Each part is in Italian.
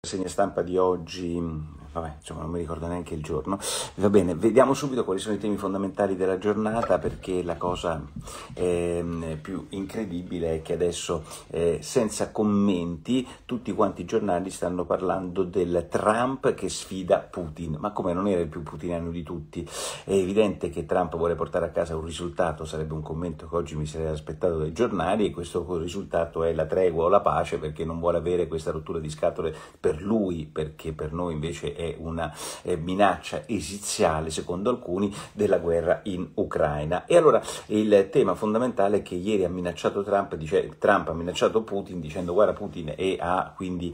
Segna stampa di oggi, vabbè, insomma non mi ricordo neanche il giorno. Va bene, vediamo subito quali sono i temi fondamentali della giornata, perché la cosa più incredibile è che adesso, senza commenti, tutti quanti i giornali stanno parlando del Trump che sfida Putin. Ma come, non era il più putiniano di tutti? È evidente che Trump vuole portare a casa un risultato, sarebbe un commento che oggi mi sarei aspettato dai giornali, e questo risultato è la tregua o la pace, perché non vuole avere questa rottura di scatole per lui, perché per noi invece è una minaccia esiziale, secondo alcuni, della guerra in Ucraina. E allora il tema fondamentale è che ieri ha minacciato Trump ha minacciato Putin dicendo guarda Putin, e ha quindi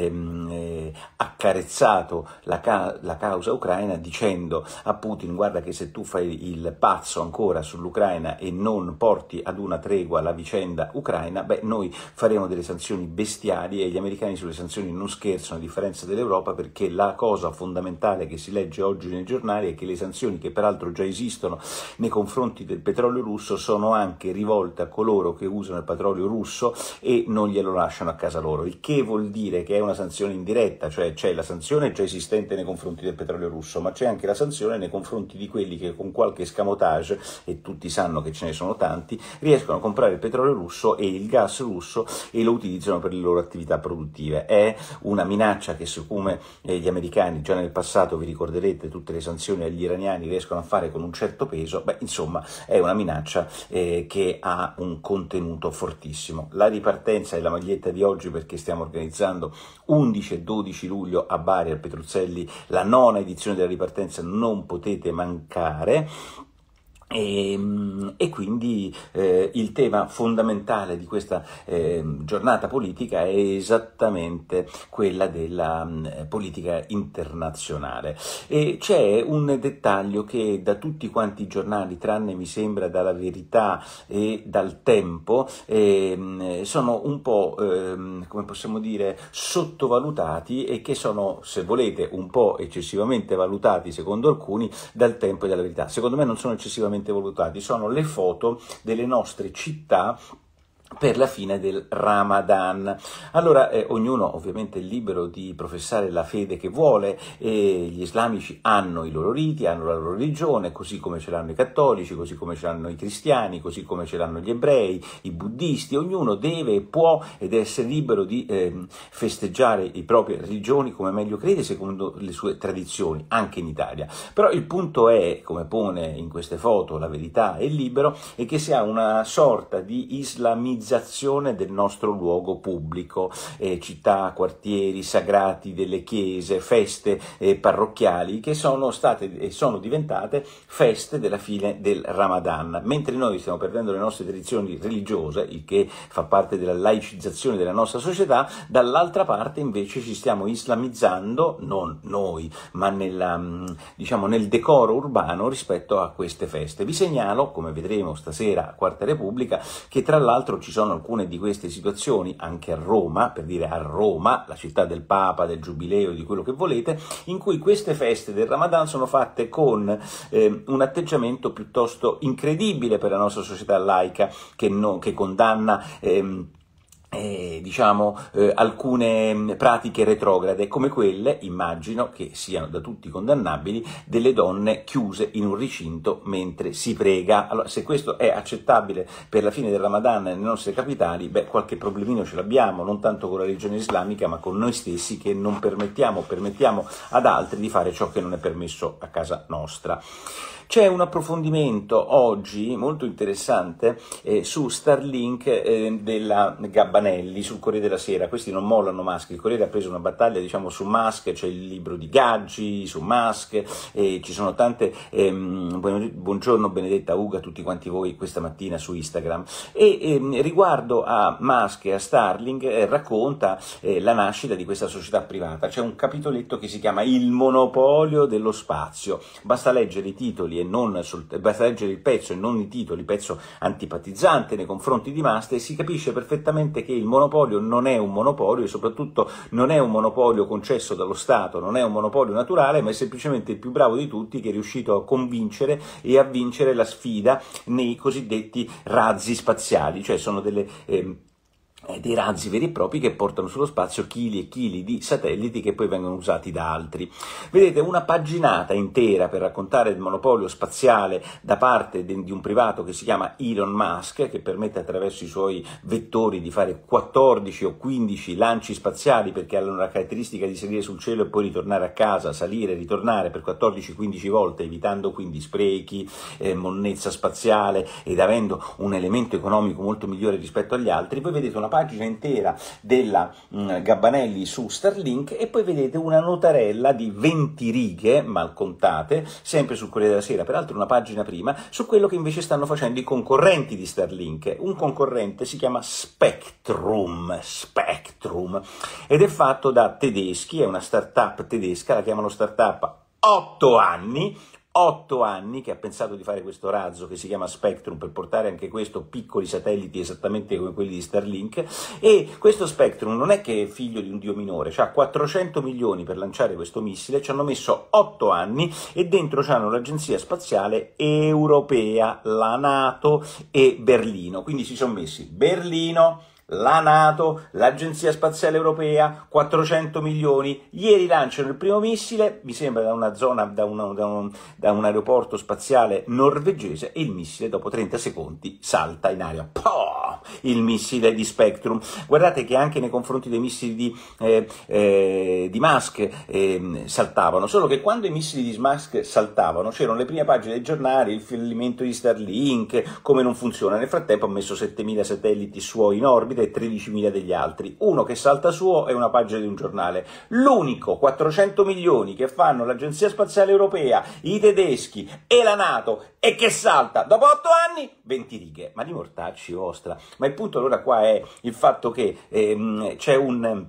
accarezzato la causa ucraina, dicendo a Putin guarda che se tu fai il pazzo ancora sull'Ucraina e non porti ad una tregua la vicenda ucraina, beh, noi faremo delle sanzioni bestiali, e gli americani sulle sanzioni non scherzano, a differenza dell'Europa, perché la cosa fondamentale che si legge oggi nei giornali è che le sanzioni, che peraltro già esistono nei confronti del petrolio russo, sono anche rivolte a coloro che usano il petrolio russo e non glielo lasciano a casa loro, il che vuol dire che è una sanzione indiretta, cioè c'è la sanzione già esistente nei confronti del petrolio russo, ma c'è anche la sanzione nei confronti di quelli che con qualche escamotage, e tutti sanno che ce ne sono tanti, riescono a comprare il petrolio russo e il gas russo e lo utilizzano per le loro attività produttive. È una minaccia che, siccome gli americani già nel passato, vi ricorderete, tutte le sanzioni agli iraniani riescono a fare con un certo peso, beh, insomma, è una minaccia che ha un contenuto fortissimo. La ripartenza è la maglietta di oggi, perché stiamo organizzando 11 e 12 luglio a Bari, al Petruzzelli, la 9ª edizione della ripartenza, non potete mancare. E quindi il tema fondamentale di questa giornata politica è esattamente quella della politica internazionale, e c'è un dettaglio che da tutti quanti i giornali, tranne mi sembra dalla Verità e dal Tempo, sono un po' come possiamo dire sottovalutati, e che sono, se volete, un po' eccessivamente valutati secondo alcuni dal Tempo e dalla Verità. Secondo me non sono eccessivamente valutati, sono le foto delle nostre città per la fine del Ramadan. Allora ognuno ovviamente è libero di professare la fede che vuole, e gli islamici hanno i loro riti, hanno la loro religione, così come ce l'hanno i cattolici, così come ce l'hanno i cristiani, così come ce l'hanno gli ebrei, i buddisti. Ognuno deve, può ed è essere libero di festeggiare le proprie religioni come meglio crede, secondo le sue tradizioni, anche in Italia. Però il punto è, come pone in queste foto la Verità e il Libero, è che si ha una sorta di islamizzazione del nostro luogo pubblico, città, quartieri sagrati delle chiese, feste parrocchiali, che sono state e sono diventate feste della fine del Ramadan, mentre noi stiamo perdendo le nostre tradizioni religiose, il che fa parte della laicizzazione della nostra società. Dall'altra parte invece ci stiamo islamizzando, non noi, ma nel decoro urbano rispetto a queste feste. Vi segnalo, come vedremo stasera a Quarta Repubblica, che tra l'altro ci sono alcune di queste situazioni anche a Roma, per dire a Roma, la città del Papa, del Giubileo, di quello che volete, in cui queste feste del Ramadan sono fatte con un atteggiamento piuttosto incredibile per la nostra società laica, che condanna alcune pratiche retrograde, come quelle, immagino che siano da tutti condannabili, delle donne chiuse in un recinto mentre si prega. Allora, se questo è accettabile per la fine del Ramadan nelle nostre capitali, beh, qualche problemino ce l'abbiamo, non tanto con la religione islamica, ma con noi stessi, che non permettiamo ad altri di fare ciò che non è permesso a casa nostra. C'è un approfondimento oggi molto interessante su Starlink della Gabbanelli sul Corriere della Sera. Questi non mollano Musk, il Corriere ha preso una battaglia su Musk, c'è il libro di Gaggi su Musk, ci sono tante, buongiorno Benedetta, Uga, tutti quanti voi questa mattina su Instagram, e riguardo a Musk e a Starlink racconta la nascita di questa società privata. C'è un capitoletto che si chiama Il monopolio dello spazio, basta leggere i titoli e basta leggere il pezzo e non i titoli, pezzo antipatizzante nei confronti di Musk, e si capisce perfettamente che il monopolio non è un monopolio, e soprattutto non è un monopolio concesso dallo Stato, non è un monopolio naturale, ma è semplicemente il più bravo di tutti, che è riuscito a convincere e a vincere la sfida nei cosiddetti razzi spaziali, cioè sono delle dei razzi veri e propri che portano sullo spazio chili e chili di satelliti che poi vengono usati da altri. Vedete, una paginata intera per raccontare il monopolio spaziale da parte di un privato che si chiama Elon Musk, che permette attraverso i suoi vettori di fare 14 o 15 lanci spaziali, perché hanno la caratteristica di salire sul cielo e poi ritornare a casa, salire e ritornare per 14-15 volte, evitando quindi sprechi, monnezza spaziale ed avendo un elemento economico molto migliore rispetto agli altri. Voi vedete una pagina intera della Gabbanelli su Starlink e poi vedete una notarella di 20 righe mal contate, sempre sul Corriere della Sera, peraltro una pagina prima, su quello che invece stanno facendo i concorrenti di Starlink. Un concorrente si chiama Spectrum, ed è fatto da tedeschi, è una startup tedesca, la chiamano startup 8 anni che ha pensato di fare questo razzo che si chiama Spectrum per portare anche questo piccoli satelliti esattamente come quelli di Starlink. E questo Spectrum non è che è figlio di un dio minore, ha 400 milioni per lanciare questo missile, ci hanno messo 8 anni e dentro c'hanno l'Agenzia Spaziale Europea, la NATO e Berlino, quindi si sono messi Berlino, la NATO, l'Agenzia Spaziale Europea, 400 milioni, ieri lanciano il primo missile, mi sembra da una zona, da un aeroporto spaziale norvegese, e il missile dopo 30 secondi salta in aria. Il missile di Spectrum. Guardate che anche nei confronti dei missili di Musk saltavano, solo che quando i missili di Musk saltavano c'erano le prime pagine dei giornali, il fallimento di Starlink, come non funziona. Nel frattempo ha messo 7.000 satelliti suoi in orbita e 13.000 degli altri. Uno che salta suo è una pagina di un giornale. L'unico 400 milioni che fanno l'Agenzia Spaziale Europea, i tedeschi e la NATO e che salta dopo 8 anni, 20 righe. Ma di mortacci vostra. Ma il punto allora qua è il fatto che c'è un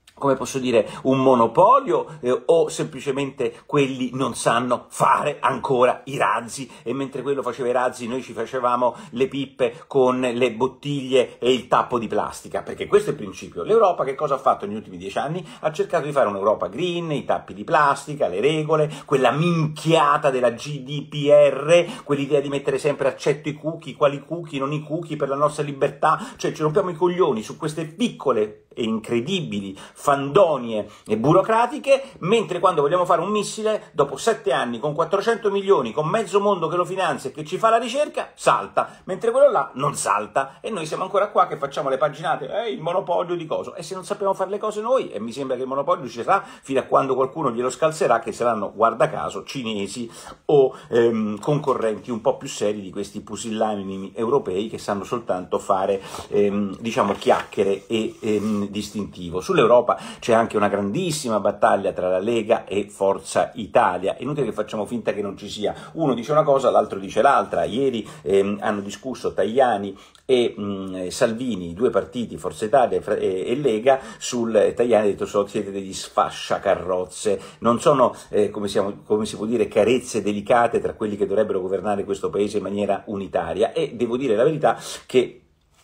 monopolio o semplicemente quelli non sanno fare ancora i razzi, e mentre quello faceva i razzi noi ci facevamo le pippe con le bottiglie e il tappo di plastica, perché questo è il principio. L'Europa che cosa ha fatto negli ultimi 10 anni? Ha cercato di fare un'Europa green, i tappi di plastica, le regole, quella minchiata della GDPR, quell'idea di mettere sempre accetto i cookie, quali cookie, non i cookie per la nostra libertà, cioè ci rompiamo i coglioni su queste piccole e incredibili fandonie e burocratiche, mentre quando vogliamo fare un missile, dopo 7 anni, con 400 milioni, con mezzo mondo che lo finanzia e che ci fa la ricerca, salta, mentre quello là non salta, e noi siamo ancora qua che facciamo le paginate, il monopolio di coso, e se non sappiamo fare le cose noi, e mi sembra che il monopolio ci sarà fino a quando qualcuno glielo scalzerà, che saranno, guarda caso, cinesi o concorrenti un po' più seri di questi pusillanimi europei che sanno soltanto fare, chiacchiere e distintivo. Sull'Europa c'è anche una grandissima battaglia tra la Lega e Forza Italia. È inutile che facciamo finta che non ci sia. Uno dice una cosa, l'altro dice l'altra. Ieri hanno discusso Tajani e Salvini, i due partiti, Forza Italia e Lega, sul Tajani ha detto siete degli sfasciacarrozze, non sono come si può dire carezze delicate tra quelli che dovrebbero governare questo paese in maniera unitaria, e devo dire la verità che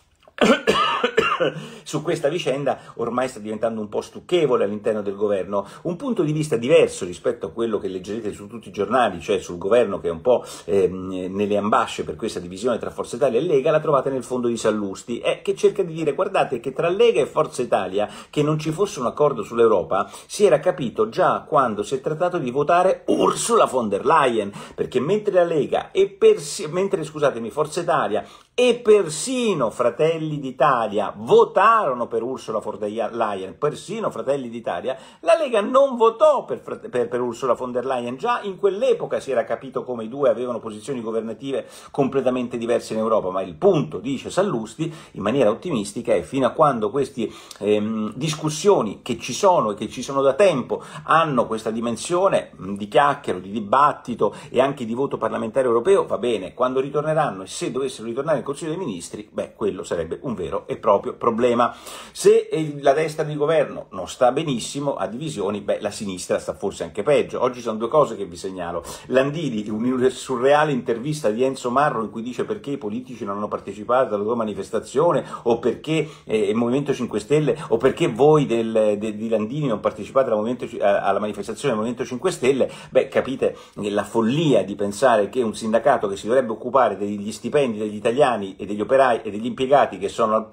su questa vicenda ormai sta diventando un po' stucchevole all'interno del governo, un punto di vista diverso rispetto a quello che leggerete su tutti i giornali, cioè sul governo che è un po' nelle ambasce per questa divisione tra Forza Italia e Lega. La trovate nel fondo di Sallusti, che cerca di dire: guardate che tra Lega e Forza Italia che non ci fosse un accordo sull'Europa si era capito già quando si è trattato di votare Ursula von der Leyen, perché mentre la Lega Forza Italia e persino Fratelli d'Italia votarono per Ursula von der Leyen, persino Fratelli d'Italia, la Lega non votò per Ursula von der Leyen. Già in quell'epoca si era capito come i due avevano posizioni governative completamente diverse in Europa, ma il punto, dice Sallusti in maniera ottimistica, è fino a quando queste discussioni che ci sono e che ci sono da tempo hanno questa dimensione di chiacchiero, di dibattito e anche di voto parlamentare europeo, va bene. Quando ritorneranno, e se dovessero ritornare in Consiglio dei Ministri, quello sarebbe un vero e proprio problema. Se la destra di governo non sta benissimo, a divisioni, la sinistra sta forse anche peggio. Oggi sono due cose che vi segnalo. Landini, una surreale intervista di Enzo Marro in cui dice perché i politici non hanno partecipato alla tua manifestazione, o perché il Movimento 5 Stelle, o perché voi di Landini non partecipate alla manifestazione del Movimento 5 Stelle. Capite la follia di pensare che un sindacato che si dovrebbe occupare degli stipendi degli italiani e degli operai e degli impiegati che sono al palo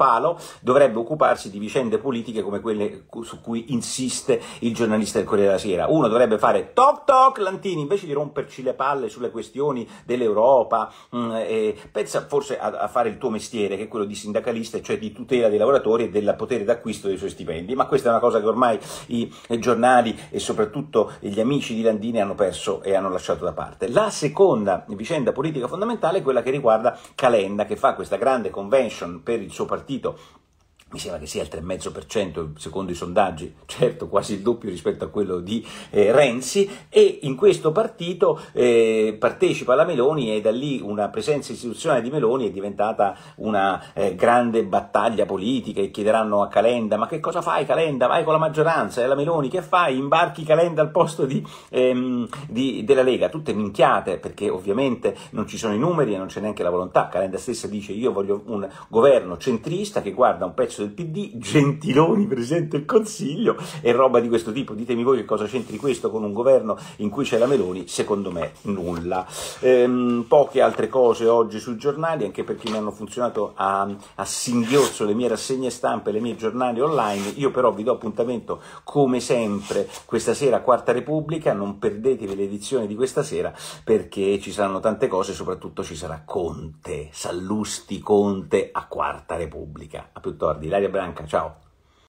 dovrebbe occuparsi di vicende politiche come quelle su cui insiste il giornalista del Corriere della Sera. Uno dovrebbe fare toc toc Lantini, invece di romperci le palle sulle questioni dell'Europa, pensa forse a fare il tuo mestiere, che è quello di sindacalista, cioè di tutela dei lavoratori e del potere d'acquisto dei suoi stipendi, ma questa è una cosa che ormai i giornali e soprattutto gli amici di Landini hanno perso e hanno lasciato da parte. La seconda vicenda politica fondamentale è quella che riguarda Calenda, che fa questa grande convention per il suo partito. Mi sembra che sia il 3,5% secondo i sondaggi, certo quasi il doppio rispetto a quello di Renzi, e in questo partito partecipa la Meloni, e da lì una presenza istituzionale di Meloni è diventata una grande battaglia politica, e chiederanno a Calenda: ma che cosa fai Calenda? Vai con la maggioranza, e la Meloni che fai? Imbarchi Calenda al posto della Lega? Tutte minchiate, perché ovviamente non ci sono i numeri e non c'è neanche la volontà. Calenda stessa dice: io voglio un governo centrista che guarda un pezzo del PD, Gentiloni Presidente del Consiglio e roba di questo tipo. Ditemi voi che cosa c'entri questo con un governo in cui c'è la Meloni. Secondo me nulla. Poche altre cose oggi sui giornali, anche perché mi hanno funzionato a singhiozzo le mie rassegne stampe, le mie giornali online. Io però vi do appuntamento come sempre questa sera a Quarta Repubblica, non perdetevi l'edizione di questa sera perché ci saranno tante cose, soprattutto ci sarà Conte, Sallusti Conte a Quarta Repubblica. A più tardi. Ilaria Branca, ciao.